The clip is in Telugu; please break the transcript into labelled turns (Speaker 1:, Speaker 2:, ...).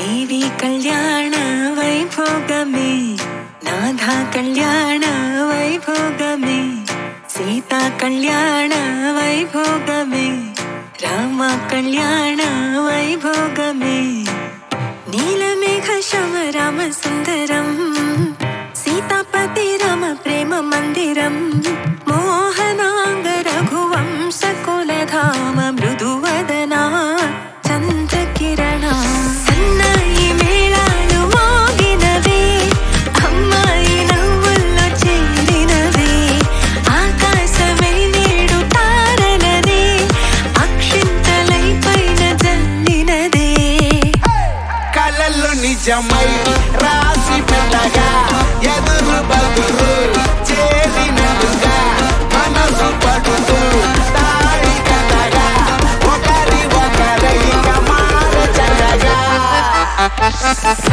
Speaker 1: దేవి కళ్యాణ వైభోగమే నాథ కళ్యాణ వైభోగమే సీతా కళ్యాణ వైభోగమే రామ కళ్యాణ వైభోగమే నీలమేఘ శమ రామ సుందరం సీతాపతి రామ ప్రేమ మందిరం మోహనాంగ రఘువంశ కులధామ మృదువదనా చంద్రకిరణ సన్నాయి మేళాలు మోగినవే అమ్మాయి నవ్వుల్లో చేరినవే ఆకాశమై నేడు తారలనే అక్షింతలై పైన జల్లినదే
Speaker 2: కలలు నిజమై రాసి పెట్టగా ఎదురు బదురు చేరినట్టుగా మనసు పడుతూ తాడి కట్టగా ఒకరి ఒకరై మార చక్కగా